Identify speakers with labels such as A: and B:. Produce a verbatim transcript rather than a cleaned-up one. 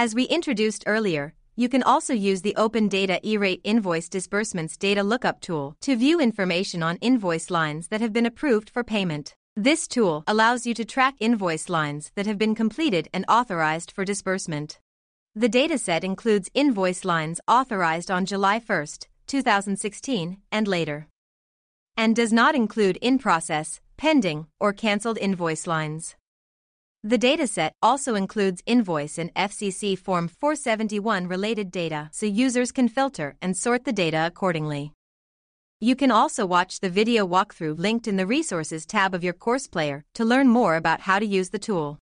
A: As we introduced earlier, you can also use the Open Data E-Rate Invoice Disbursements Data Lookup tool to view information on invoice lines that have been approved for payment. This tool allows you to track invoice lines that have been completed and authorized for disbursement. The dataset includes invoice lines authorized on July first, two thousand sixteen, and later, and does not include in-process, pending, or canceled invoice lines. The dataset also includes invoice and F C C Form four seventy-one related data, so users can filter and sort the data accordingly. You can also watch the video walkthrough linked in the Resources tab of your course player to learn more about how to use the tool.